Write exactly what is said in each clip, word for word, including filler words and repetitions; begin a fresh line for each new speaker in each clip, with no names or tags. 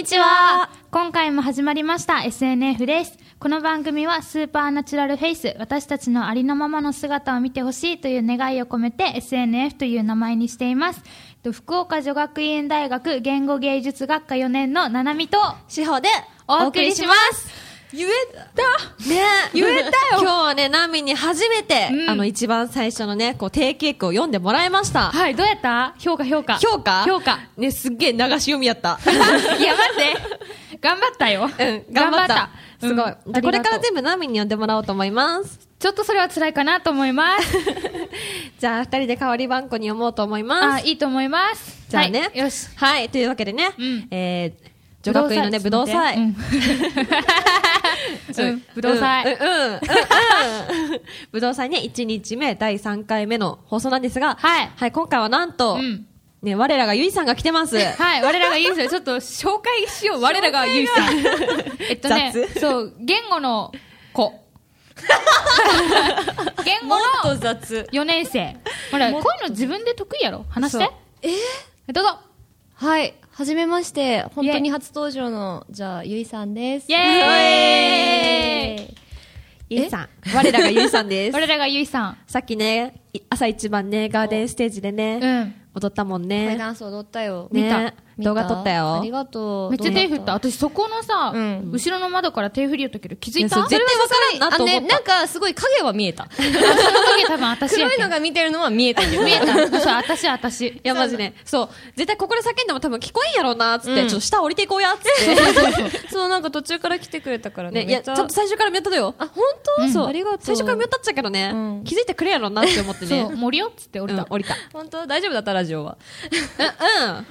にちは。
今回も始まりました エスエヌエフ です。この番組はスーパーナチュラルフェイス、私たちのありのままの姿を見てほしいという願いを込めて エスエヌエフ という名前にしています。福岡女学院大学言語芸術学科よねんのななみと
しほで
お送りします。
言えたね
言えたよ。
今日はね、ナミに初めて、うん、あの一番最初のね、こう定型句を読んでもらいました。
はい、どうやった？評価評価
評価
評価
ね、すっげえ流し読みやった
いや待って頑張ったよ。
うん頑張った、うん、すごい、
うん、
これから全部ナミに読んでもらおうと思います。
ちょっとそれは辛いかなと思います
じゃあ二人で代わり番号に読もうと思います。
あ、いいと思います。
じゃあね、
はい、よし。
はい、というわけでね、うん、えー女学院のね、武道祭。
武道祭。
うん、うん、うん。武道祭ね、いちにちめ、だいさんかいめの放送なんですが、はい。はい、今回はなんと、うん、ね、我らがゆいさんが来てます。
はい、我らがゆいさん、ちょっと紹介しよう、我らがゆいさん。えっとね、そう、言語の子。言語のよねん生。ほら、こういうの自分で得意やろ？話して。
え
ー、どうぞ。
はい。はじめまして、本当に初登場の、じゃあ、ゆいさんです。
イェーイ
ゆいさん。我らがゆいさんです。
我らがゆいさん。
さっきね、朝一番ね、ガーデンステージでね、うん、踊ったもんね。
ファイダンス踊ったよ。
見た。動画撮ったよ。
ありがとう。
めっちゃ手振った。私そこのさ、うん、後ろの窓から手振りよったけど気づいた？
絶対わからんなと思った。
あ、ね、なんかすごい影は見えた。
その影多分私やけん。
黒いのが見てるのは見えたけど。
見えた。そう、私私。い
やマジね。そう。絶対ここで叫んでも多分聞こえんやろうなーつって、うん、ちょっと下降りていこうやっつって。
そうそうそう。そう、なんか途中から来てくれたからね。
ね、いや、ちゃんと最初から見よったとよ。
あ、本当？
うん、そう。
ありがとう。
最初から見よったっちゃけどね、うん。気づいてくれやろうなって思ってね。
そう、森よっつって降りた。
うん、降りた。
本当？大丈夫だったラジオは。
うん。うん。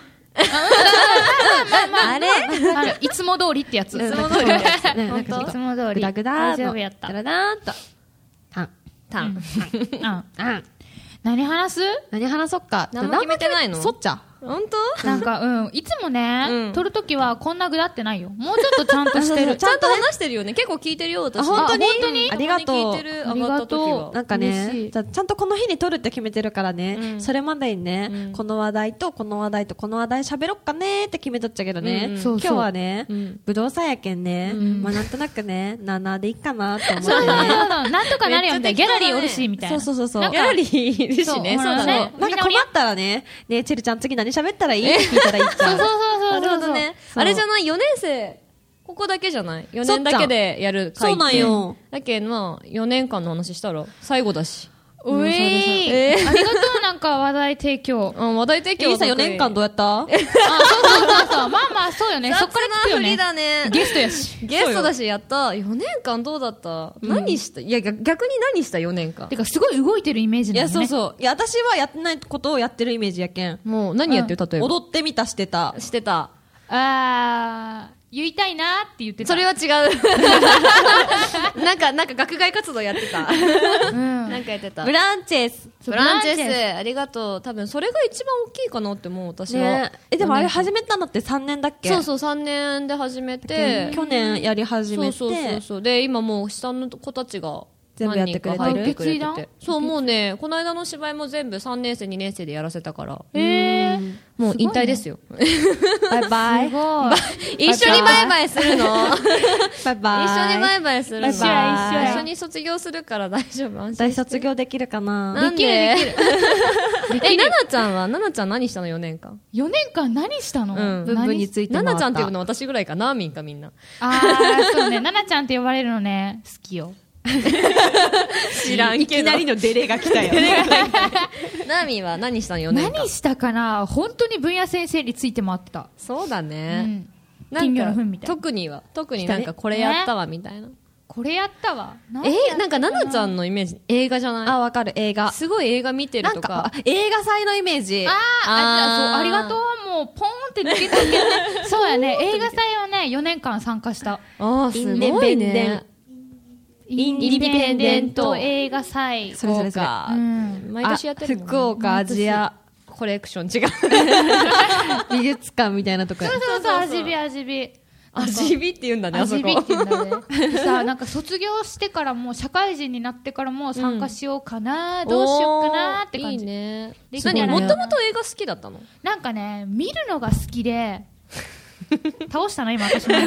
あれあれいつも通りってやつ。
いつも通りってやつ。
本当？いつも通り。
グダグダ
大丈夫やった。
グダダーンと。タン。
タン。タン。何話す？
何話そっか。
何も決めてないの？
そっちゃ。
本当？
なんか、うん。いつもね、撮るときはこんなぐだってないよ。もうちょっとちゃんとしてる。
ちゃんと話してるよね。結構聞いてるよ、私。
本当に？
本当に？
ありがとう。
ありがと
う。なんかね、じゃちゃんとこの日に撮るって決めてるからね、それまでにね、この話題とこの話題とこの話題喋ろっかねって決めとっちゃけどね、今日はね、武道祭やけんね、まあなんとなくね、ななでいいかなって思ってね。
そうそうそう。なんとかなるよみたいな。ギャラリーおるし、みたいな。
そうそうそう。
ギャラリーいるしね。
そうだね。
なんか困ったらね、ね、チェルちゃん次何喋ったらいい聞いたらいいじゃん。
そうそうそうそう。
なるほどね。あれじゃない？ よねん生。ここだけじゃない？ よ 年だけでやる会って。
そうなんよ。
だけど、まあ、よねんかんの話したら最後だし。
うえー。ありがとう、なんか話題提供。
うん、話題提供。
いいさ、よねんかんどうやった？
あ、そうそうそうそう。まあまあ、そうよね。そっから聞くよね。
振りだね。
ゲストやし。
ゲストだし、やった。よねんかんどうだった？何した？いや、逆に何したよねんかん。
てか、すごい動いてるイメージなんだよね。
いや、そうそう。いや、私はやってないことをやってるイメージやけん。
もう、何やってる？例えば。
踊ってみたしてた。
してた。
あー、言いたいなーって言ってた。
それは違う。なんか、なんか学外活動やってた。うん。なんかやってた。
ブランチェス。
ブランチェス。ありがとう。多分、それが一番大きいかなって思う、私は。
ね、え、でもあれ始めたのってさんねんだっけ？
そうそう、さんねんで始めて。
去年やり始めて。
そうそうそうそう。で、今もう下の子たちが、
全部やってくれてる。
てくれててそう、もうね、この間の芝居も全部さんねん生、にねん生でやらせたから。
へー。
もう引退ですよ。
バイバイ。
すごい。
一緒にバイバイするの？
バイバイ。
一緒にバイバイするの？
一緒や一緒や。
一緒に卒業するから大丈夫。
大卒業できるかな？
なんで？できるできる。え、ななちゃんは、ななちゃん何したの？よねんかん。
よねんかん何したの？
うん。部分についても
ななちゃんって呼ぶの私ぐらいかな、みんかみんな。
あー、そうね。ななちゃんって呼ばれるのね、好きよ。
知らんけどいきなりのデレが来たよ。
ナーミンは何したの？よねんかん。
何したかな？本当に分野先生について回ってた。
そうだね。うん、
金魚の糞みたいな。
特には特になんかこれやったわみたいな。
これやったわ。
え、なんかナナちゃんのイメージ映画じゃない？
あ、わかる。映画。
すごい映画見てるとか。
映画祭のイメージ。
あー、あ、そう、ありがとう。もうポーンって抜けたけどね。そうやね。映画祭はね、よねんかん参加した。
あー、すごいね。
インディペンデント映画祭。
それそれそれ。
うん。毎年やってるもんね。
福岡アジア
コレクション違う。
美術館みたいなとこ。
そうそうそう、味見味見。
味見って言うんだね、あそこ。
味見って言うんだね。さ、なんか卒業してからも、社会人になってからも参加しようかな、どうしようかなって感じ。
いいね。何、もともと映画好きだったの？
なんかね、見るのが好きで、 倒したな今私も。この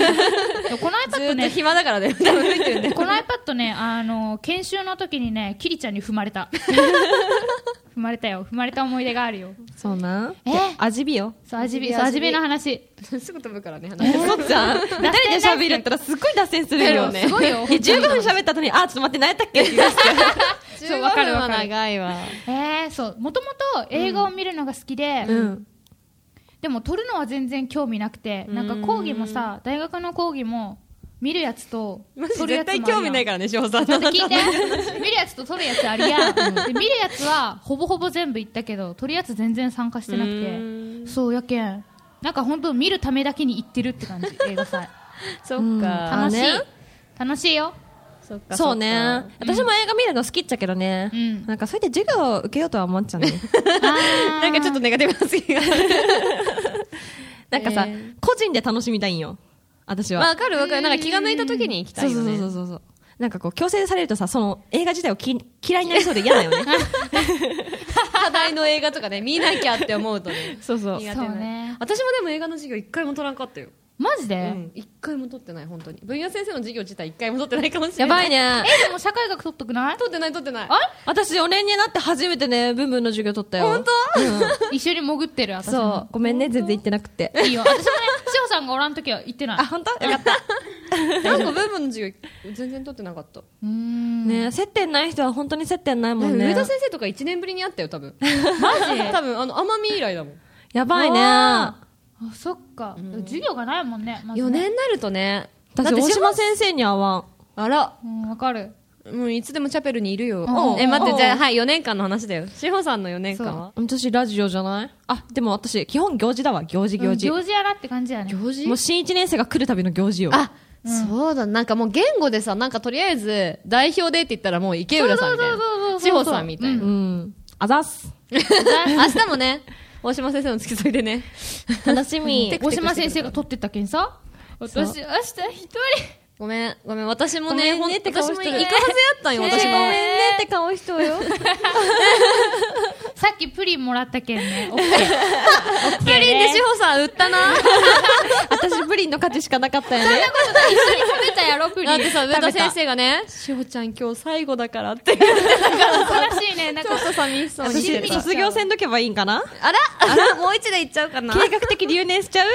iPad ね、
暇だからね。多分見てるね。
この iPad ね、あの研修の時にね、キリちゃんに踏まれた。踏まれたよ。踏まれた思い出があるよ。
そうな。
え
味見よ。
そう味見、そう味見の話。
すぐ飛ぶからね。
そうじゃん。二人で喋るったらすっごい脱線するよね。
すごいよ。
じゅうごふん喋った後に、あ、ちょっと待って、何やったっけって言い出して。
じゅうごふんは長いわ。
えー、そう。もともと映画を見るのが好きで、
うん。で
も撮るのは全然興味なくて、なんか講義もさ、大学の講義も、見るやつと撮るやつもあるやん。絶対興味ないからね、翔さん。聞いて。見るやつと撮るやつあるやん。で見るやつはほぼほぼ全部行ったけど、撮るやつ全然参加してなくて。そうやけん。なんか本当見るためだけに行ってるって感じ、映画祭。
そっか。
楽しい。楽しいよ。
そっか。
そうね。私も映画見るの好きっちゃけどね。うん。なんかそうやって授業を受けようとは思っちゃうね。
なんかちょっとネガティブなすぎが。
なんかさ、個人で楽しみたいんよ。私は。
わかるわかる。なんか気が向いた時に行きたいよね。
そうそうそうそう。なんかこう、強制されるとさ、その映画自体をき嫌いになりそうで嫌だよね。
課題の映画とかね、見なきゃって思うとね。
そうそう。
苦手なね。私もでも映画の授業一回も取らんかったよ。
マジで？
うん。一回も取ってない、本当に。分野先生の授業自体一回も取ってないかもしれない。
やばいね。
え、でも社会学取っとくない？
取ってない取ってない。
あ？私よねんになって初めてね、文文の授業取ったよ。
本当？
うん。一緒に潜ってる、私も。
そう。ごめんね、全然行ってなくて。
いいよ。私もね、しほさんがおらんときは行ってない。
あ、本当？よかった。
なんか文文の授業全然取ってなかった。
うーん。
ね、接点ない人は本当に接点ないもんね。
上田先生とかいちねんぶりに会ったよ、多分。
マジ？
多分、あの、奄美以来だもん。
やばいね。
あ、そっか、うん、授業がないもんね、ま
ねよねんになるとね。
だって大島先生に会わん。
あら。
うん、わかる。
もういつでもチャペルにいるよ。え、待って、じゃあ、はい、よねんかんの話だよ。しほさんのよねんかんは
私、ラジオじゃない？あ、でも私、基本行事だわ、行事行事。
うん、行事やなって感じやね。
行事？
もう新いちねん生が来るたびの行事よ。
あ、うん、そうだ。なんかもう言語でさ、なんかとりあえず、代表でって言ったらもう池浦さんみたいな。しほさんみたいな。
うん。あざっす。
明日もね、大島先生の付き添いでね。
楽しみ。
大島先生が撮ってったけんさ。私、明日一人。
ごめん、ごめん、私もね、
ほんと私も行くはず
やったんよ、私も。
ごめんねって顔しとよ。
さっきプリンもらったけんね。プリ
ンでしほさん売ったな。
私プリンの価値しかなかったよね。
そんなことない。一緒に食べたやろ、プリン。
だってさ、上田先生がね、しほちゃん今日最後だからって言ってたから。
素晴らしいね。なんか
ちょっと寂しそうにしてた。
卒業せんとけばいいんかな？
あらあらもう一で行っちゃうかな？
計画的留年しちゃう？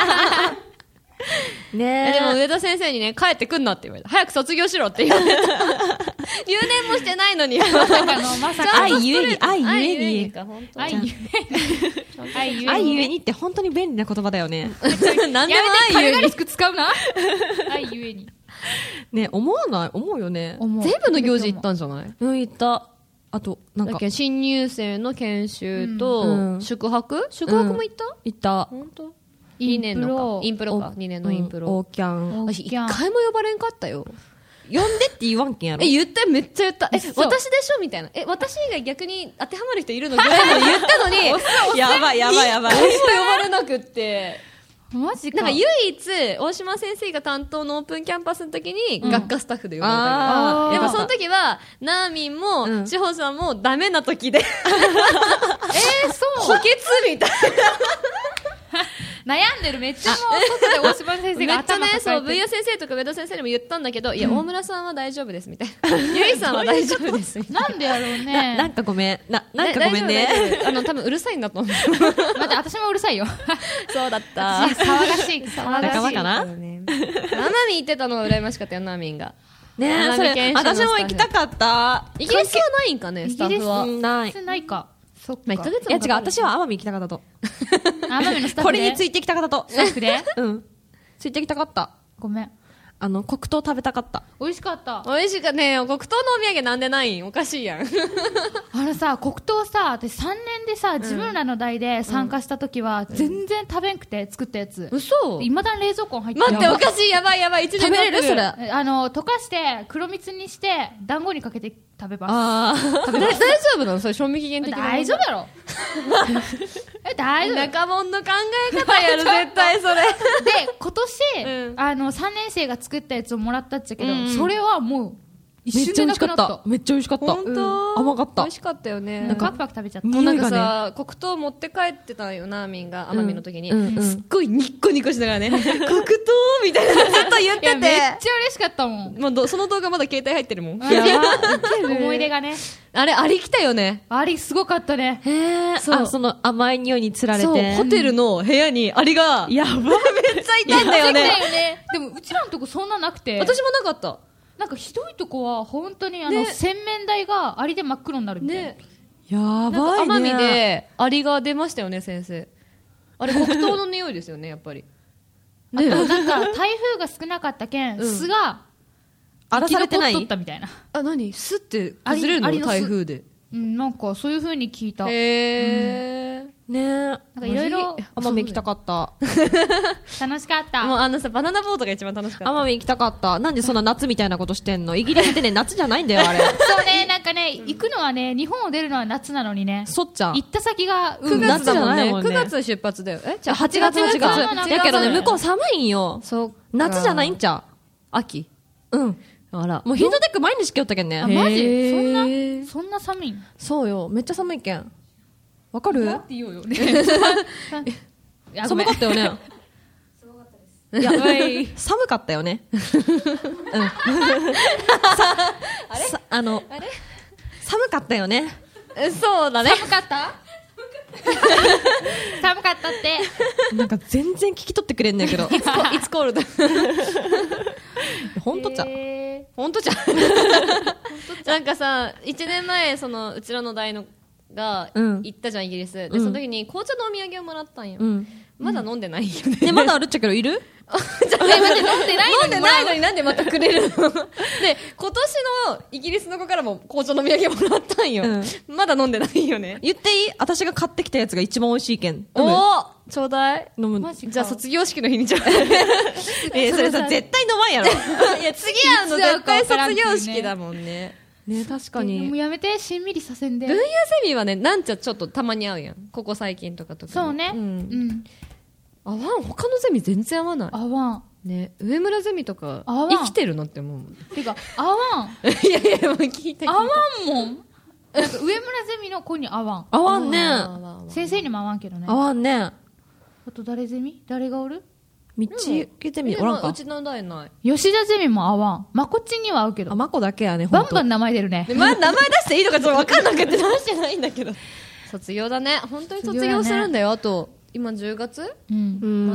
ねえ。
でも上田先生にね、帰ってくんなって言われた。早く卒業しろって言われた。留年もしてないのに。ま
さかの、まさか
愛ゆえに、愛ゆえに。
愛ゆえに。
愛ゆえにって本当に便利な言葉だよね。
何でも
愛ゆえに。軽々しく使うな。愛ゆえに。
ね、思わない？思うよね。
全部の行事行ったんじゃない？
うん、行った。あと、なんか。
新入生の研修と、宿泊？宿泊も行った？
行った。
本当？にねんのか。インプロか。にねんのインプロ。
オーキャン。
私一回も呼ばれんかったよ。
呼んでって言わんけんやろ。
え、言っためっちゃ言った。え、私でしょみたいな。え、私以外逆に当てはまる人いるのぐらいの言ったのに。
やばいやばいやばい。
呼ばれなくって。
マジか。
なんか唯一、大島先生が担当のオープンキャンパスの時に、学科スタッフで呼ばれたから。やっぱその時は、ナーミンも、しほさんもダメな時で。え
ー、そう
補欠みたいな。
悩んでる。めっちゃもう外で大島先生が頭抱えてる。めっちゃね、そう、ブイヤ先生とか上田先生にも言ったんだけど、いや、大村さんは大丈夫ですみたいな。ゆいさんは大丈夫ですみたいな。 なんでやろうね。
なんかごめん。な、なんかごめんね。
あの、多分うるさいんだと思う。
待って、私もうるさいよ。
そうだった。
騒がしい。騒がしい。
仲間かな？
ナナミン行ってたのが羨ましかったよ、ナミンが。
ねえ、それ、私も行きたかった。
イギリスはないんかね、スタッフは。
ない。
ないか。そっか。
まあ、いっかげつ
いや違う、私は奄美行きたかったと。
奄美のスタッフで
これについてきたかったと。
スタッフで
うん。ついてきたかった。
ごめん。
あの、黒糖食べたかった。
美味しかった。
美味しかったね。黒糖のお土産なんでないん？おかしいやん。
あのさ、黒糖さ、私さんねんでさ、自分らの代で参加した時は、全然食べんくて作ったやつ。
嘘？
未だに冷蔵庫に入ってる。
待って、おかしい。やばいやばい。一年
食べれるそれ。
あの、溶かして、黒蜜にして、団子にかけて食べます。
あ
あ。大丈夫なの？それ賞味期限的な。
大丈夫やろ。え、大丈夫。
中門の考え方やる、絶対それ。
で、今年、あの、さんねん生が作ったやつをもらったっちゃけど、それはもう、 一瞬でなくなった。
めっちゃ美味しかった。
本当
甘かった。
美味しかったよね。
なんかパクパク食べちゃった。
もうなんかさ、黒糖持って帰ってたんよ、ナーミンが、奄美の時に。すっごいニッコニコしながらね、黒糖みたいなずっと言ってて。
めっちゃ嬉しかったもん。
もうその動画まだ携帯入ってるもん。
やば思い出がね。
あれ、アリ来たよね。
アリすごかったね。
へー。そう。その甘い匂いにつられて。そう、
ホテルの部屋にアリが、
やばい。めっ
ちゃいたんだよね。
でも、うちらのとこそんななくて。
私もなかった。
なんかひどいとこは本当にあの洗面台がアリで真っ黒になるみたいな。
ね、やばいね。
奄美でアリが出ましたよね、先生。あれ黒糖の匂いですよね、やっぱり。
あとなんか台風が少なかったけん、巣が
荒らされてない。
生き残っとったみたいな。
あ、何？巣って崩れるの？台風で。
うん、なんかそういう風に聞いた。
へー。
ねえ。
なんかいろいろ
奄美行きたかった。
楽しかった。
もうあのさ、バナナボートが一番楽しかった。
奄美行きたかった。なんでそんな夏みたいなことしてんの？イギリスってね、夏じゃないんだよ、あれ。
そうね、なんかね、行くのはね、日本を出るのは夏なのにね。
そっちゃん。
行った先が、
くがつだもんね。くがつ出発だよ。え？
じゃあはちがつ、はちがつ。だけどね、向こう寒いんよ。
そう。
夏じゃないんちゃう？
秋？
うん。
あら。
もうヒートテック毎日着よったけんね。
あ、マジ？そんな、そんな寒いん？
そうよ。めっちゃ寒いけん。わかる？
って言おうよね。
寒かったよね。
寒かったです。いや、
寒かったよね。うん。あれ？あの、あれ？寒かったよね。
そうだね。
寒かった？寒かったって。
なんか全然聞き取ってくれんねんけど。
いつコールド。
ほんとちゃ。
ほんとちゃ。なんかさ、いちねんまえ、その、うちらの代のが行ったじゃん、イギリス。で、その時に紅茶のお土産をもらったんよ。まだ飲んでないよね。
ね、まだあるっちゃけど、いる？
じゃあ、待って、飲んでないのに。
飲んでないのになんでまたくれるの？で、今年のイギリスの子からも紅茶のお土産もらったんよ。まだ飲んでないよね。
言っていい？私が買ってきたやつが一番美味しいけん。
おーちょうだい。
飲む。
じゃあ卒業式の日にじゃあ。
え、それさ、絶対飲まんやろ。
いや、次会うの絶対卒業式だもんね。
ね、確かに。
もうやめて、しんみりさせんで。
分野ゼミはね、なんちゃちょっとたまに会うやん。ここ最近とかとか。
そうね。うん。
合わん、他のゼミ全然合わない。
合わん。
ね、上村ゼミとか、生きてるのって思う。
てか、合わん。
いやいや、もう聞いた。
合わんもん。なんか上村ゼミの子に合わん。
合わんね。
先生にも合わんけどね。
合わんね。
あと誰ゼミ？誰がおる？
道受ゼミおらんか。
うちの代ない。
吉田ゼミも合わん。まこっちには合うけど。
あ、まこだけやね。
バンバン名前出るね。
ま、名前出していいのかちょっとわかんなくて出してないんだけど。卒業だね。本当に卒業するんだよ。あと、今じゅうがつ？うん。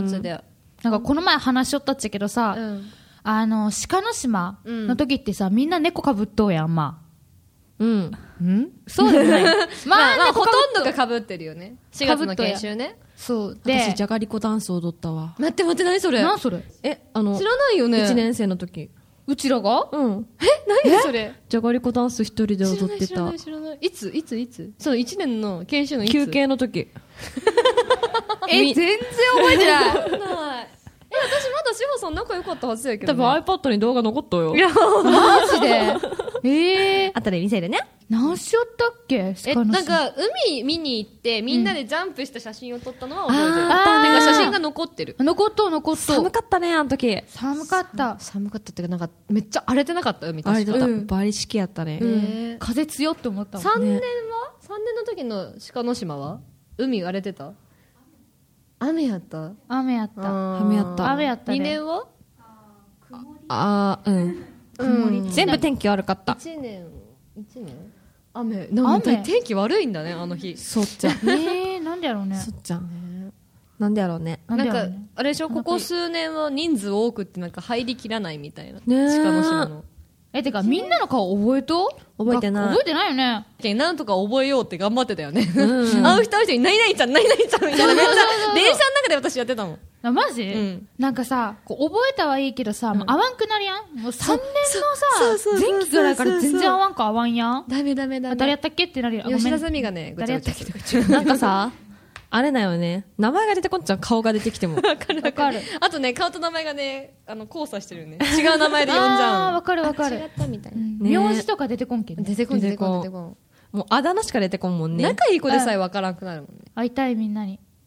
末で。
なんかこの前話しよったっちゃけどさ、あの、鹿の島の時ってさ、みんな猫かぶっとうやん、まあ。
うん。
んそうでもない。
まあ、まあ、ほとんどがかぶってるよね。しがつの研修ね。
そう。で、
私、じゃがりこダンス踊ったわ。
待って待って、何それ？
何それ？
え、あの、
知らないよね。
いちねん生の時。
うちらが？
うん。
え、何それ？
じゃがりこダンス一人で踊ってた。知ら
ない、知らない。いついついつそのいちねんの研修のいつ？
休憩の時。
え、全然覚えてない。
え、私まだ志保さん仲良かったはずやけど、
ね。多分 iPad に動画残っとよ。
いや、マジでえー。
後で見せるね。
何しよったっけ？
え、なんか、海見に行って、みんなでジャンプした写真を撮ったのは覚えてる。
あー。
てか写真が残ってる。
残っとう、残っとう。
寒かったね、あの時。
寒かった。
寒かったっていうか、なんか、めっちゃ荒れてなかった海、
確か。
荒
れてた。バリ式やったね。
風強って思ったもん。
さんねんは ?さん 年の時の鹿の島は海荒れてた？雨やった？
雨やった。
雨やった。
雨やったね。
にねんは？
ああ、うん。曇り。全部天気悪かった。
いちねん、いちねん雨。なんか天気悪いんだね、あの日。
そっちゃん。
ねえ、なんでやろうね。
そっちゃん。なんでやろうね。
なんか、あれでしょ、ここ数年は人数多くってなんか入りきらないみたいな。
ね
鹿の島の。
え、てか、みんなの顔覚えと？
覚えてない。
覚えてないよね。
なんとか覚えようって頑張ってたよね。会う人会う人に、何々ちゃん、何々ちゃんみたいな。めっちゃ、電車の中で私やってたもん。
あ、マジ？うん。なんかさ、こう覚えたはいいけどさ、もう合わんくなりやん。もうさんねんのさ、前期ぐらいから全然合わんか合わんやん。
ダメダメダメ。
誰やったっけってなるよ。
吉田ゼミがね、
誰やったっけ？
なんかさ、あれだよね。名前が出てこんちゃん、顔が出てきても。
わかるわかる。あとね、顔と名前がね、あの、交差してるよね。違う名前で呼んじゃう。
ああ、わかるわかる。
違ったみたいな。
名字とか出てこんけど。
出てこん、出てこん、出てこん。
もうあだ名しか出てこんもんね。
仲いい子でさえわからんくなるもんね。
会いたいみんなに。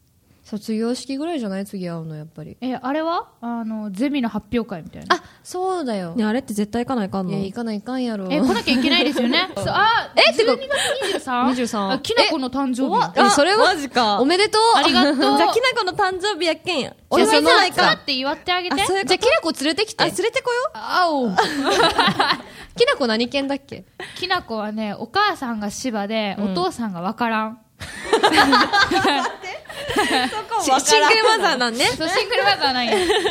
卒業式ぐらいじゃない？次会うのやっぱり。
え、あれはあのゼミの発表会みたいな。
あ、そうだよ。
ね、あれって絶対行かないかんの？
いや、行かないかんやろ。
え、来なきゃいけないですよね。そう、あ、え、てか、じゅうにがつにじゅうさん？
にじゅうさん。
きなこの誕生日。
え、それは
マジか。
おめでとう。
ありがとう。
じゃあ、きなこの誕生日やっけんや。
俺は
そのないか。
って祝ってあげて。
あ、そういうこと。
じゃあ、きなこ連れてきて。
あ、連れてこよう。
あお。
きなこ何犬だっけ？
きなこはね、お母さんが芝で、お父さんがわからん。
シングルマザーなんね。
そう、シングルマザーなんや。シングル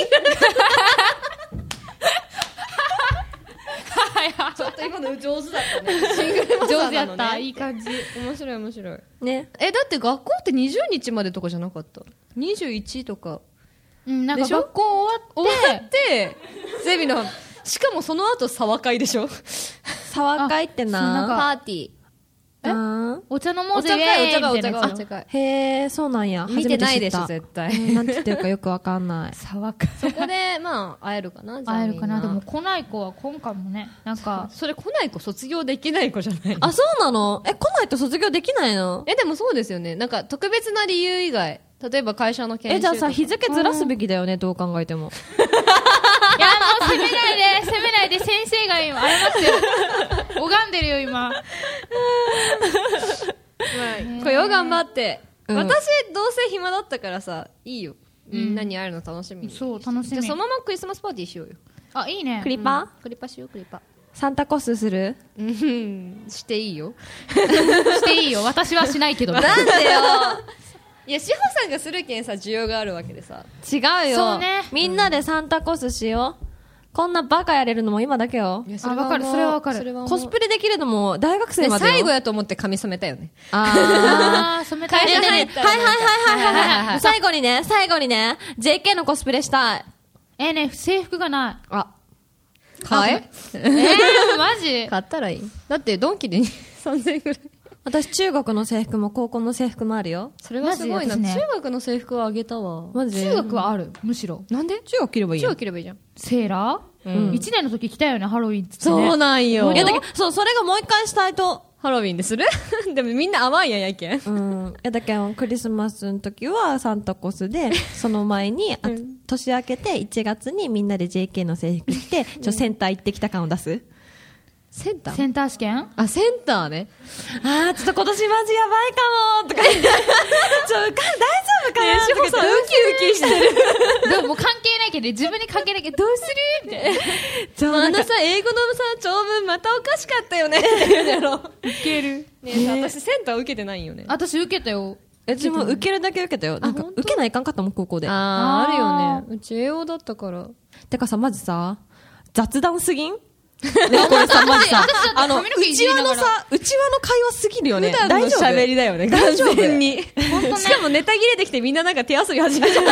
ちょっと今の上手だったね。シングルマザーなのね。
上手やった。いい感じ。
面白い面白い。
ね。
え、だって学校ってにじゅうにちまでとかじゃなかった？にじゅういちとか。
うん、なんか
でしょ？
学校終わって、
終わって、ゼミの、しかもその後沢会でしょ？
沢会ってな。
パーティー。
え
お茶飲もうぜ、
お茶会、お茶会、お
みたいなやつ
茶会、お茶会。
へー、そうなんや。
見てないでしょ、
初めて知った
絶対。
なんて言ってるかよくわかんない。
沢会。
そこで、まあ、会えるかな、じゃあ
会えるかな。
みん
でも来ない子は今回もね、なんか。
それ来ない子卒業できない子じゃないの？
あ、そうなの？え、来ないと卒業できないの？
え、でもそうですよね。なんか、特別な理由以外。例えば会社の研修
え、じゃあさ、日
付
付ずらすべきだよね、どう考えても。
いや、もう責めないで、責めないで、先生が今、謝ってる。拝んでるよ、今。
これよ、頑張って。
うん
私、どうせ暇だったからさ、いいよ。みんなに会えるの楽しみに。
そう、楽しみ。
じゃあそのままクリスマスパーティーしようよ。
あ、いいね。
クリパ
クリパしよう、クリパ。
サンタコスする？
うん、していいよ。
していいよ。私はしないけど。
なんでよ。いや、志保さんがするけんさ、需要があるわけでさ。
違うよ。
そうね
みんなでサンタコスしよう。こんなバカやれるのも今だけよ。
いや
あわかるそれはわかる
コスプレできるのも大学生
で
までよ。
最後やと思って髪染めたよね。
あ
あー、染めたい。
会社
ねねね
入ったら
はいはいはいはいはい
はいはいはい
はい。最後にね、最後にね、ジェーケー のコスプレしたい。
えーね、制服がな
あ、
買え
い。えー、マジ
買ったらいい。だって、ドンキでさんぜんえんぐらい。
私中学の制服も高校の制服もあるよ。
それはすごいな。
マジ私ね
中学の制服はあげたわ。
マジ
中学はある。むしろ。
なんで
中学着ればいい
中
よ。
学着ればいいじゃん。
セーラー
うん
一年の時来たよね、ハロウィンっつってね。
そうなんよ。
いやだけどそう、それがもう一回したいと。
ハロウィンでするでもみんな甘いやんやけん。
うん。いやだけどクリスマスの時はサンタコスで、その前に、あ年明けていちがつにみんなで ジェーケー の制服着て、ちょ、センター行ってきた感を出す。
センター
センター試験
あ、センターね。
あー、ちょっと今年マジやばいかもとか言って。ちょ、大丈夫かな
志保さん、ウキウキしてる。
でももう関係ないけど、自分に関係ないけど、どうするみたいな。
ちょ、なんか
あのさ、英語のさ、長文またおかしかったよね。って言うんやろ。
いける。
ねえさ、私センター受けてないんよね。
私受けたよ。
うちも受けるだけ受けたよ。なんか、受けないかんかったもん、高校で。
あー、
あー
あるよね。うち英語だったから。
てかさ、マジさ、雑談すぎんね、これさ、マジさ、あの、
髪の毛いじりながら
内輪のさ、内輪の会話すぎるよね。
普段の
大丈夫
喋りだよね、
大丈夫
完全に。しかもネタ切れてきてみんななんか手遊び始めちゃう。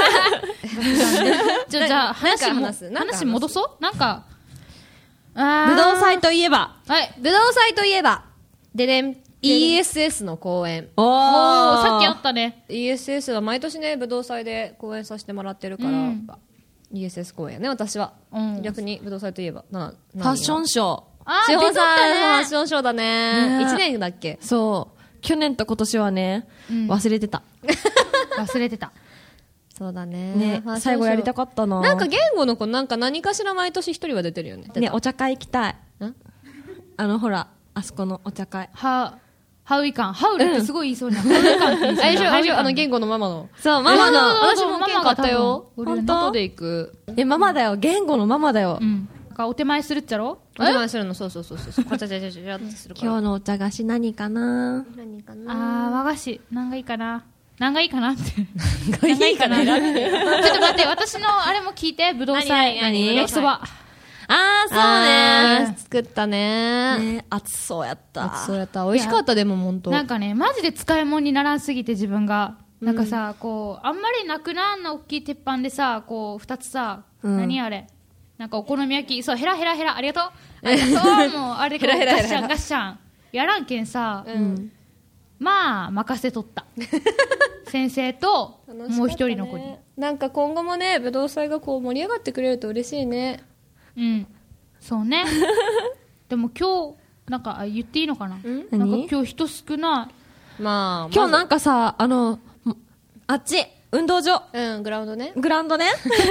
じゃあ、じゃあ、話も、
なんか話すなんか話す
話戻そうなんか、あ
ぶどう祭といえば。
はい。
武道祭といえば、ででん、イーエスエス の公演。
お
おー、
ー
さっきあったね。
イーエスエス は毎年ね、武道祭で公演させてもらってるから、
うん
イーエスエス 公演ね、私は。
うん
逆に武道祭といえば、な、
ファッションショー。
あー、
志保さん、
出とった
ファッ
ね。
ションショーだね。
ね
いちねんだっけ
そう。去年と今年はね、
うん
忘れてた。
忘れてた。
そうだね。
ね、最後やりたかったな。
なんか言語の子なんか何かしら毎年一人は出てるよね。
ね、お茶会行きたい。
ん
あの、ほら、あそこのお茶会。
は、ハウイカン。ハウルってすごい言いそうな。ハウイカンって言いそうな。
あれでしょ、あれでしょ、あの
ハウイカン
言語のママの。
そう、ママの。
私も券買ったよ。
ママが多分
本当
後で行く。
え、ママだよ。言語のママだよ
う。ん。なんかお手前するっちゃろ
お手前するの、そうそうそうそう。こちゃちゃちゃちゃってするから。
今日のお茶菓子何かな
何か
あー、和菓子。何がいいかな。何がいいかなって。
何がいいかな。
ちょっと待って、私のあれも聞いて、ぶどう祭。
何何何
焼きそば。
あー、
あー
そうね。
作ったね。
ね、熱そうやった。
そうやった。美味しかった、でも本当。
なんかね、マジで使い物にならんすぎて自分が。なんかさ、こう、あんまりなくなんの大きい鉄板でさ、こう、二つさ、
うん
何あれ。なんかお好み焼き、そう、ヘラヘラヘラ、ありがとう。ありがとう、もう、あれ、こう
ヘラヘラヘラ
ガッシャンガッシャン。やらんけんさ、
うん。
まあ、任せとった。先生と、もう一人の子に。
なんか今後もね、武道祭がこう盛り上がってくれると嬉しいね。
うん。そうね。でも今日、なんか、あ言っていいのかななんか
何
今日人少ない。
まあ、
今日なん
か、
かさ、あの、 あっち運動場。
うん、グラウンドね。
グラウンドね。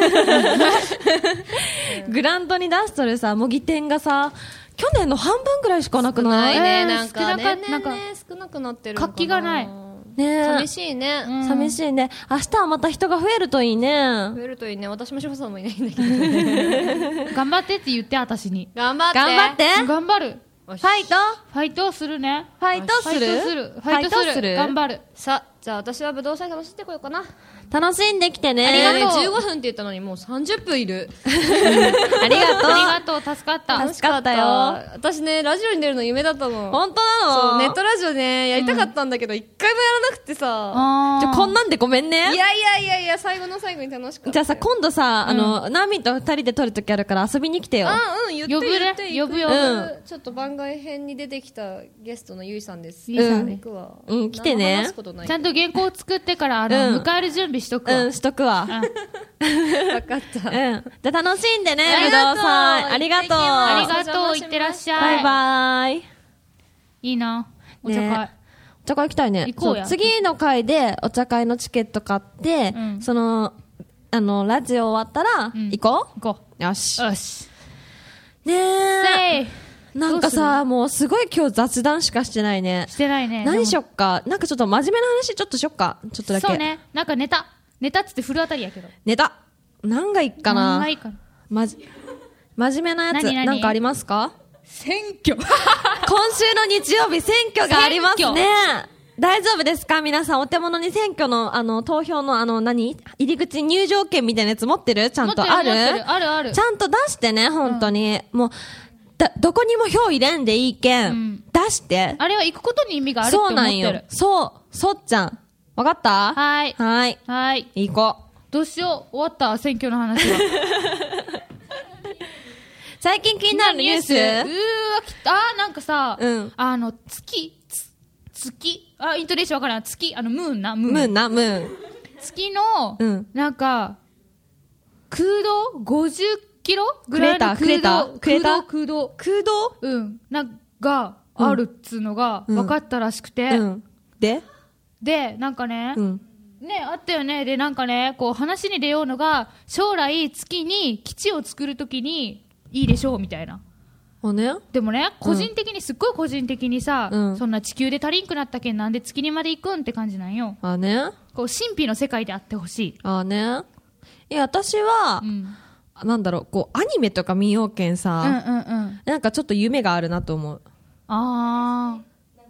グラウンドに出しとるさ、模擬店がさ、去年の半分ぐらいしかなくない？
少ないね、
えー
なんか、
少なか
年々ね、少なくなってるのかな。
活気がない。
ね
寂しいね。
うん
寂しいね。明日はまた人が増えるといいね。
増えるといいね。私も志保さんもいないんだけど。
頑張ってって言って、私に。
頑張って。
頑張って。
頑張る。
ファイト
ファイトするね。
ファイトする
ファイトする。ファイトする。頑張る。
さあ、じゃあ私は武道祭楽しんでこようかな。
楽しんできてね。
ありがとう
えーじゅうごふんって言ったのにもうさんじゅっぷんいる。
ありがとう。
ありがとう、助かった。
助かったよ。
私ね、ラジオに出るの夢だったの。
本当なの？
そう、ネットラジオね、やりたかったんだけど、一回もやらなくてさ。
あー
じゃあこんなんでごめんね。
いやいやいやいや、最後の最後に楽しかった。
じゃあさ、今度さ、あの、ナミと二人で撮るときあるから遊びに来てよ。
あ、うん、言って
呼ぶね
言って
呼ぶよ
うんちょっと番外編に出てきたゲストのゆいさんです。
ゆいさ
ん
行くわ。
うん来てね
何も話すことない
ちゃんと原稿を作ってから、あの、
うん
迎える準備しとくわ。
うん、しとくわ。
あ
分かった。
うん。じゃあ楽しんでね、武
ありがとう
道祭。ありがとう。
行ってきます
ありがとう、いってらっしゃい。
バイバイ。
いいな。お茶会。
ねお茶会行きたいね。
行こうや
そう次の回でお茶会のチケット買って、
うん
その、あの、ラジオ終わったら、
うん
行こ
行こ
うよし。
う。よし。
ねえ。
せい
なんかさ、もうすごい今日雑談しかしてないね。
してないね。
何しよ
っ
っか。なんかちょっと真面目な話ちょっとしよっか。ちょっとだけ。
そうね。なんかネタ。ネタっつってフル当たりやけど。
ネタ。何がいいかな。
何がいいかな。
まじ、真面目なやつ、
何何
なんかありますか？
選挙。
今週の日曜日選挙がありますね。大丈夫ですか皆さん、お手物に選挙の、あの、投票の、あの、何入り口入場券みたいなやつ持ってるちゃんとある
持ってる持ってるあるある
ちゃんと出してね、本当に。もう、だ、どこにも票入れんでいいけん、
うん
出して。
あれは行くことに意味があるって思ってる。
そうなんよ。そう、そっちゃん。わかった
はーい。
はーい。
はーい。
行こう。
どうしよう。終わった選挙の話は。
最近気になるニュース
うーわ、来た。あー、なんかさ、
うん
あの、月、つ月、あ、イントネーションわからん。月、あの、ムーンな、ムーン。
ムーンな、ムーン。
月の、
うん
なんか、空洞 ?ごじゅっキロぐ
クレーター
らいの空洞。
クレータークレーター
空洞、
空洞
空洞。うん。なんか、あるっつうのが
うん
分かったらしくて。
うん。で
で、なんかね、
うん。
ね、あったよね。で、なんかね、こう話に出ようのが、将来月に基地を作るときにいいでしょう、みたいな。
あね
でもね、個人的に、すっごい個人的にさ、
うん
そんな地球で足りんくなったけんなんで月にまで行くんって感じなんよ。
あね
こう、神秘の世界であってほしい。
あねいや、私は
う、ん。
なんだろう、こう、アニメとか見ようけん
うんうん
さ、
うん。
なんかちょっと夢があるなと思う。
あ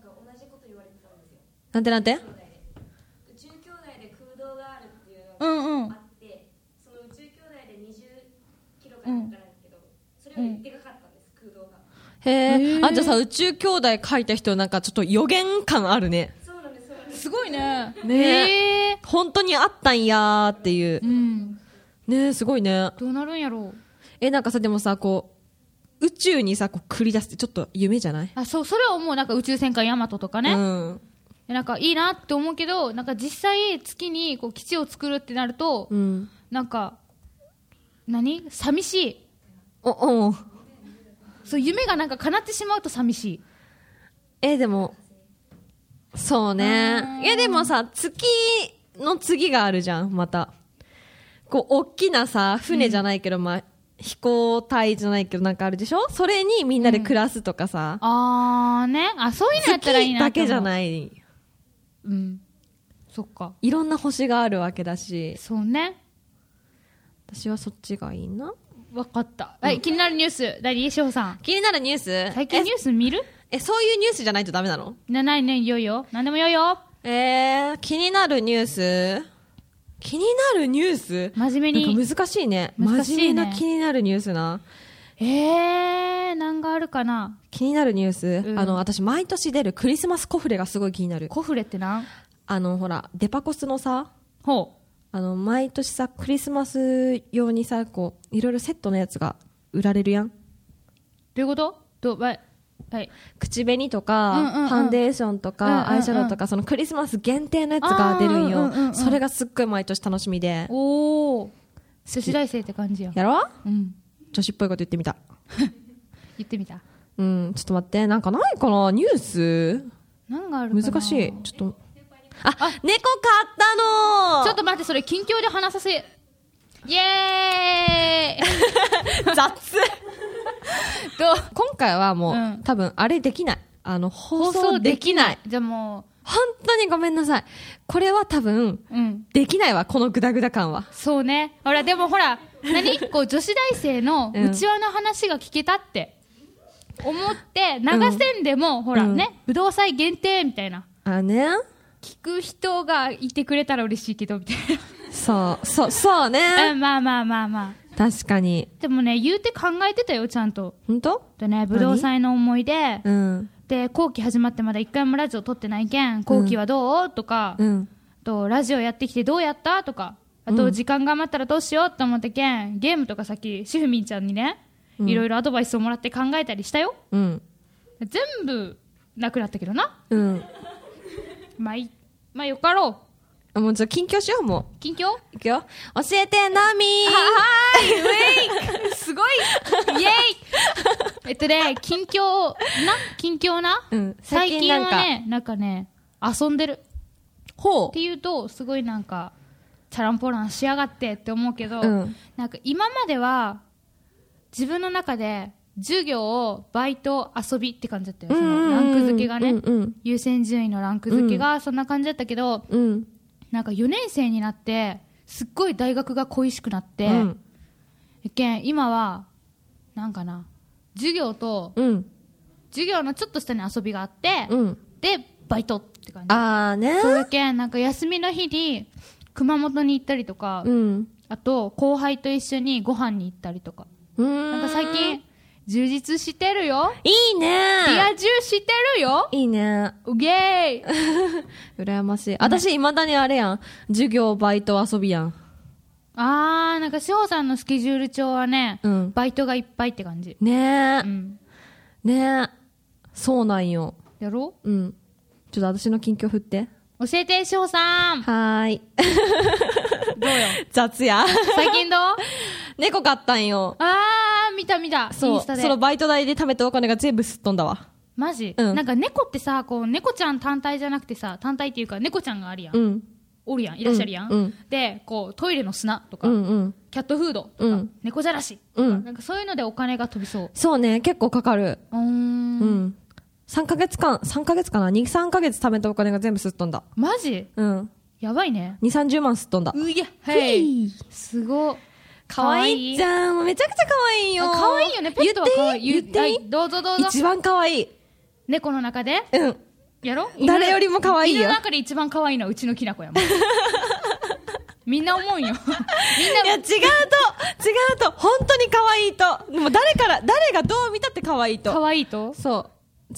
なんてなんて
宇宙兄弟で空洞があるっていう
ー。うんうん
のがあ。って、その宇宙兄弟でにじゅっキロかなんかなんですけど、それよりでかかったんです、空洞が。
へえ。
へー
あ、じゃあさ、宇宙兄弟書いた人なんかちょっと予言感あるね。
そうなんです、そうなんです。
すごいね。
ね
へー。
本当にあったんやーっていう
う。ん。
ねすごいね。
どうなるんやろう。
え、なんかさ、でもさ、こう、宇宙にさ、こう繰り出すってちょっと夢じゃない
あ、そう、それは思う。なんか宇宙戦艦ヤマトとかね。
うん。
でなんかいいなって思うけど、なんか実際月にこう基地を作るってなると、
うん。
なんか、何寂しい。
お、お
そう、夢がなんか叶ってしまうと寂しい。
え、でも、そうね。いや、でもさ、月の次があるじゃん、また。こう、大きなさ、船じゃないけど、まあ、飛行体じゃないけど、なんかあるでしょそれにみんなで暮らすとかさ。
あーね。あ、そういうのやったらいいな
月だけじゃ
い。
ない。
うん。そっか。
いろんな星があるわけだし、
そうね。
私はそっちがいいな。
わかった。はい、気になるニュース。ダディショウさん。
気になるニュース
最近ニュース見る
え、えそういうニュースじゃないとダメなの
な、ないね、よいよ。なんでもよいよ。
えー、気になるニュース気になるニュース
真面目に。
なんか難しいね。
難しいね
真面目な気になるニュースな。
えー、なんがあるかな。
気になるニュース、
うん
あの、私毎年出るクリスマスコフレがすごい気になる。
コフレってなん
あの、ほら、デパコスのさ、
ほ
あの、毎年さ、クリスマス用にさ、こう、いろいろセットのやつが売られるやん。
う。どういうことどう、はい。はい。
口紅とか、
うんうんうん
ファンデーションとか、
うんうんうん
アイシャドウとか、そのクリスマス限定のやつが出るんよ。
あーうんうんうんうん
それがすっごい毎年楽しみで。
おー。女子大生って感じや。
やろう
うん。
女子っぽいこと言ってみた。
言ってみた。
うん、ちょっと待って。なんかないかなニュース
なんがあるかな
難しい。ちょっと。 あ、猫買ったの
ちょっと待って、それ近況で話させ、イエーイ
雑どう今回はもう、うん、多分あれできない。あの、放送できない。
じゃあもう、
本当にごめんなさい。これは多分、うん、できないわ、このグダグダ感は。
そうね。ほら、でもほら、何こう、女子大生の内輪の話が聞けたって思って、流せんでも、うん、ほらね、武道祭限定みたいな。
あね。
聞く人がいてくれたら嬉しいけど、みたいな。
そう、そう、そうね。
うん、まあまあまあまあ。
確かに。
でもね、言うて考えてたよ、ちゃんと。
ほんと？
でね、武道祭の思い出。
うん。
で、後期始まってまだ一回もラジオ撮ってないけん、後期はどうとか、うん、と、ラジオやってきてどうやったとか、あと、時間が余ったらどうしようと思ってけん、ゲームとかさっき、シフミンちゃんにね、うん、いろいろアドバイスをもらって考えたりしたよ。うん。全部、なくなったけどな。うん。まあ、い、まあ、よかろ
う。もう、じゃあ、近況しよう、も
う。近況
いくよ。教えて、ナミー
はーい、ウェイすごいイェイえっとね、近況、な近況な、うん、最近はね、なんかね、遊んでる。
ほう。
っていうと、すごいなんか、チャランポランしやがってって思うけど、うん、なんか今までは、自分の中で、授業をバイト遊びって感じだったよ。そのランク付けがね、うんうん、優先順位のランク付けがそんな感じだったけど、うん、なんかよねん生になって、すっごい大学が恋しくなって、うん、けん今は、なんかな、授業と、うん、授業のちょっと下に遊びがあって、うん、で、バイトって感じ。
あーね。
そうやけん、なんか休みの日に熊本に行ったりとか、うん、あと後輩と一緒にご飯に行ったりとか。うーんなんか最近、充実してるよ。
いいね。
リア充してるよ。
いいね。
うげー。
羨ましい。私、未だにあれやん。授業、バイト、遊びやん。
あー、なんか、しほさんのスケジュール帳はね、うん、バイトがいっぱいって感じ。
ねえ。うん、ねえ。そうなんよ。
やろ
う？うん。ちょっと私の近況振って。
教えて、しほさん。
はーい。
どうよ。
雑や。
最近どう？
猫飼ったんよ。
あー、見た見た。
そう。インスタでそのバイト代で貯めたお金が全部すっ飛んだわ。
マジ？うん。なんか猫ってさ、こう、猫ちゃん単体じゃなくてさ、単体っていうか猫ちゃんがあるやん。うん。おるやん、いらっしゃるやん。うん、で、こう、トイレの砂とか、うんうん、キャットフードとか、うん、猫じゃらしとか、うん、なんかそういうのでお金が飛びそう。
そうね、結構かかる。うーん。うん。さんかげつかん、さんかげつかな ?に、さんかげつ貯めたお金が全部すっ飛んだ。
マジ？
うん。
やばいね。
に、さんじゅうまんすっ飛んだ。
ういや、へい。すご。
かわいいじゃん。めちゃくちゃかわいいよ。
かわいいよね。ペットはかわいい。
言っていい？
どうぞどうぞ。
一番かわいい。
猫の中で？
うん。
やろ？
誰よりもかわいいよ。
犬の中で一番かわいいのはうちのきなこやもん。みんな思うんよ。みんな。
いや、違うと、違うと、本当に可愛いと。でも誰から、誰がどう見たって可愛いと。
可愛いと？
そう。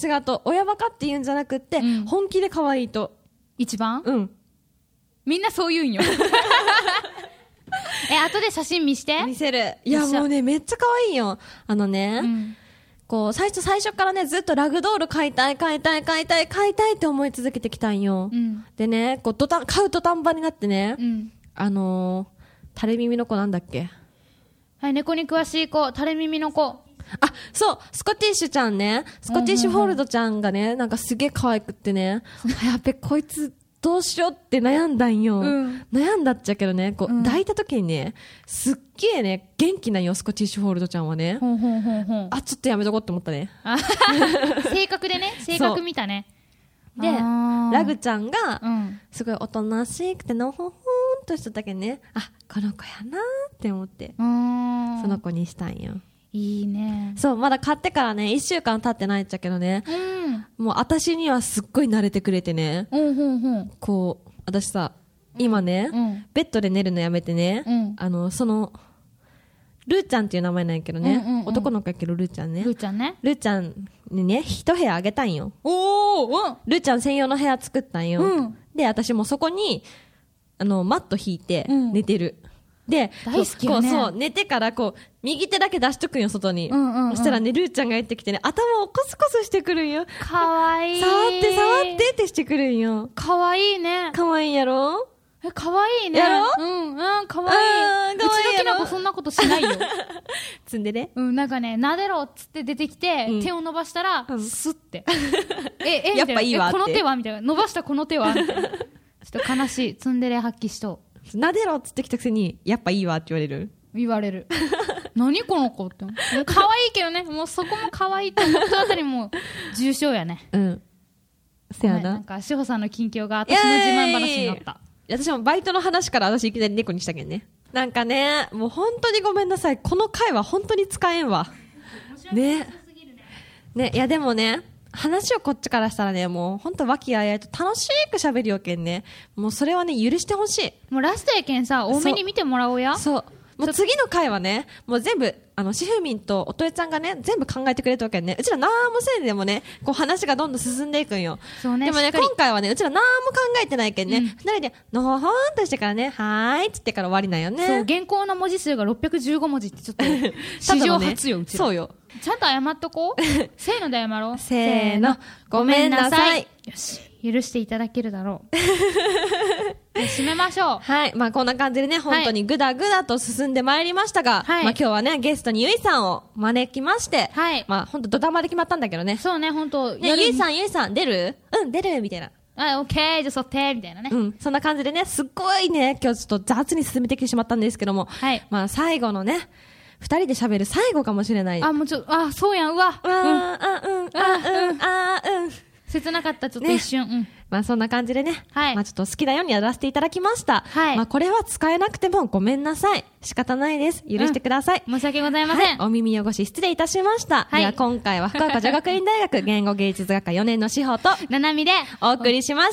違うと、親バカって言うんじゃなくって、うん、本気で可愛いと。
一番？
うん。
みんなそう言うんよ。え、後で写真見して。
見せる。いや、もうね、めっちゃ可愛いよ。あのね、うん、こう、最初、最初からね、ずっとラグドール買いたい、買いたい、買いたい、買いたいって思い続けてきたんよ。うん、でね、こう、ドタン、買うと短場になってね、うんあのー、垂れ耳の子なんだっけ？
はい、猫に詳しい子、垂れ耳の子。
あ、そう、スコティッシュちゃんね。スコティッシュフォールドちゃんがね、なんかすげえ可愛くってね。やっべ、こいつどうしようって悩んだんよ。うん、悩んだっちゃけどね、こう、うん、抱いた時にね、すっげえね、元気なんよ、スコティッシュフォールドちゃんはね。ほんほんほんほんあ、ちょっとやめとこうって思ったね。
性格でね、性格見たね。
で、ラグちゃんが、すごいおとなしくてのほほーんとしただけね、あ、この子やなーって思って、その子にしたんよ。
いいね。
そう、まだ買ってからね、一週間経ってないっちゃけどね、うん、もう私にはすっごい慣れてくれてね、うんうんうん、こう、私さ、今ね、うん、ベッドで寝るのやめてね、うん、あの、その、ルーちゃんっていう名前なんやけどね、うんうんうん、男の子やけどルーちゃんね。
ルーちゃんね。
ルーちゃんにね、一部屋あげたんよ。
おー、うん、
ルーちゃん専用の部屋作ったんよ。うん、で、私もそこに、あの、マット引いて寝てる。うん、で、
大好きよね。
こう、そう、寝てからこう、右手だけ出しとくんよ、外に。うんうんうん、そしたらね、ルーちゃんがやってきてね、頭をコスコスしてくるんよ。
かわいい。
触って、触ってってしてくるんよ。
かわいいね。
かわいいやろ？
え、かわいいね。
やろ？
うん、うん、かわいい。うちのきなこそんなことしないよ。
積んでね。
うん、なんかね、撫でろっつって出てきて、うん、手を伸ばしたら、うん、スッて。え、え、
やっぱいいわって。
この手はみたいな。伸ばしたこの手はみたいな。 ちょっと悲しい。ツンデレ発揮しと
う。撫でろっつってきたくせに、やっぱいいわって言われる。
言われる。何この子って。もう可愛いけどね。もうそこも可愛いって思ったあたりも重症やね。
うん。せやな。
なんか、志保さんの近況が私の自慢話になった。
いや私もバイトの話から私いきなり猫にしたけんね。なんかね、もう本当にごめんなさい。この回は本当に使えんわ。ね。ね、いやでもね、話をこっちからしたらね、もう本当和気あいあいと楽しく喋るよけんね。もうそれはね、許してほしい。
もうラストやけんさ、多めに見てもらおうや。
そう。もう次の回はね、もう全部、あの、しふみんとおとえちゃんがね、全部考えてくれたわけね。うちらなんもせんでもね、こう話がどんどん進んでいくんよ。
そうね。
でもね、今回はね、うちらなんも考えてないけんね、二、うん、人で、のほほんとしてからね、はーいっつってから終わりなんよね。
そう、原稿の文字数がろっぴゃくじゅうごもじってちょっと、史上初よ、うちら。
そうよ。
ちゃんと謝っとこう。せーので謝ろう。
せーの、ごめんなさい。
よし、許していただけるだろう。締めましょう。
はい。まあこんな感じでね、本当にぐだぐだと進んでまいりましたが、はい、まあ今日はね、ゲストにゆいさんを招きまして、はい。まあ本当ドタマで決まったんだけどね。
そうね、本当
ね、ゆいさん、ゆいさん、出る？うん、出るみたいな。
あ、オッケー、じゃあそってみたいなね。
うん。そんな感じでね、すっごいね、今日ちょっと雑に進めてきてしまったんですけども、はい。まあ最後のね、二人で喋る最後かもしれない。
あ、もうちょっと、あ、そうやん、うわ。
うわー、うん、あ、うん、あ、うん、あ、うん。
切なかった、ちょっと一瞬。ね、うん。
まあそんな感じでね。はい。まあちょっと好きなようにやらせていただきました。はい。まあこれは使えなくてもごめんなさい。仕方ないです。許してください。
うん、申し訳ございません。
はい、お耳汚し失礼いたしました。はい。では今回は福岡女学院大学言語芸術学科よねんの志保と、
ななみで
お送りしました。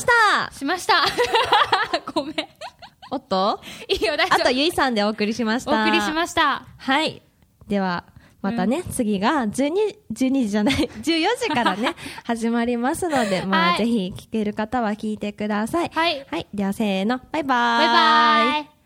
しました。ごめん。
おっと
いいよ、大丈夫。
あとゆいさんでお送りしました。
お送りしました。
はい。では、またね、うん、次がじゅうに、じゅうにじじゃない、じゅうよじからね、始まりますので、まあ、はい、ぜひ聞ける方は聞いてください。はい。はい。では、せーの、バイバーイ。
バイバーイ。